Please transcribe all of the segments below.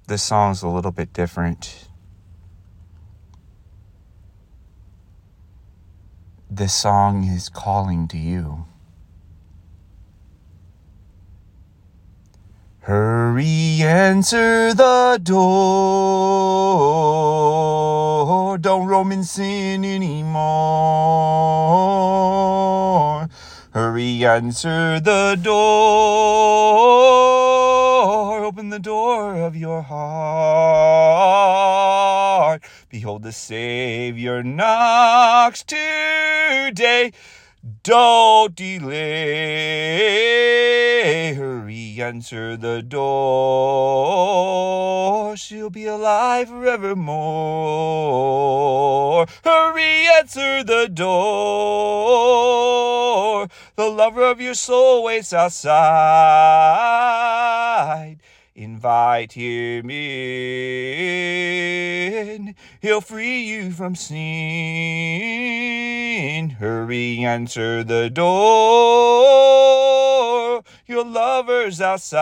This song's a little bit different. This song is calling to you. Hurry, answer the door. Don't roam in sin anymore. Hurry, answer the door. Open the door of your heart. Behold, the Savior knocks today. Don't delay. Hurry, answer the door. She'll be alive forevermore. Hurry, answer the door. The lover of your soul waits outside. Invite him in. He'll free you from sin. Hurry, answer the door. Your lover's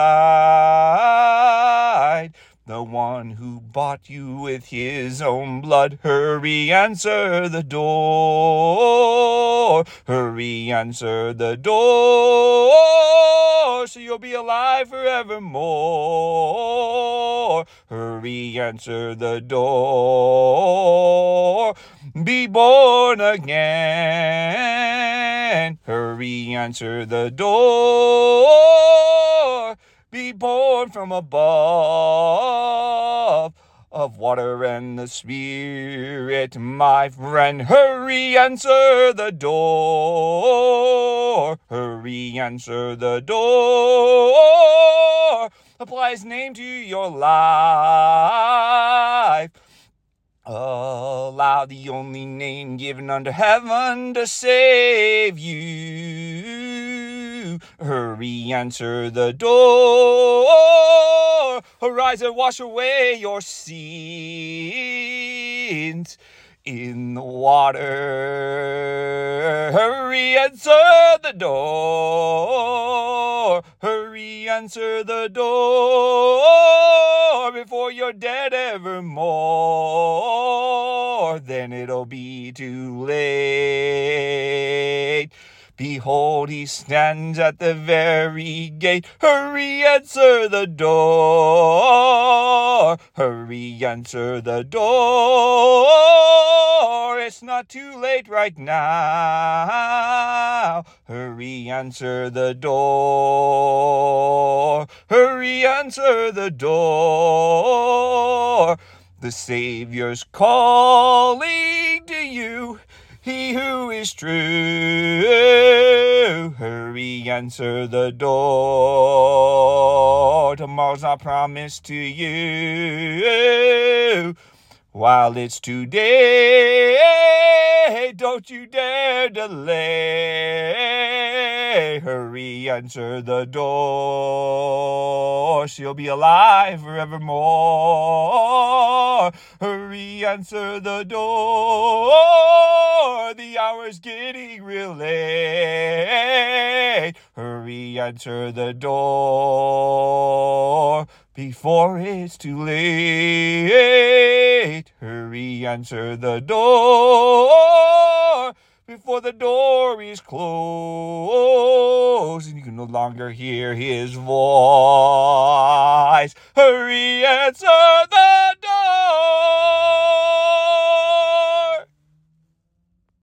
outside. The one who bought you with his own blood. Hurry, answer the door. Hurry, answer the door. So you'll be alive forevermore. Hurry, answer the door. Be born again. Hurry, answer the door. Be born from above, of water and the Spirit, my friend. Hurry, answer the door. Hurry, answer the door. Apply his name to your life. Allow the only name given under heaven to save you. Hurry, answer the door. Arise and wash away your sins in the water. Hurry, answer the door. Hurry, answer the door before you're dead evermore. Then it'll be too late. Behold, he stands at the very gate. Hurry, answer the door. Hurry, answer the door. It's not too late right now. Hurry, answer the door. Hurry, answer the door. The Savior's calling to you. He who is true. Hurry, answer the door. Tomorrow's not promised to you. While it's today, don't you dare delay. Hurry, answer the door. She'll be alive forevermore. Hurry, answer the door. The hour's getting real late. Hurry, answer the door before it's too late. Hurry, answer the door before the door is closed and you can no longer hear his voice. Hurry, answer the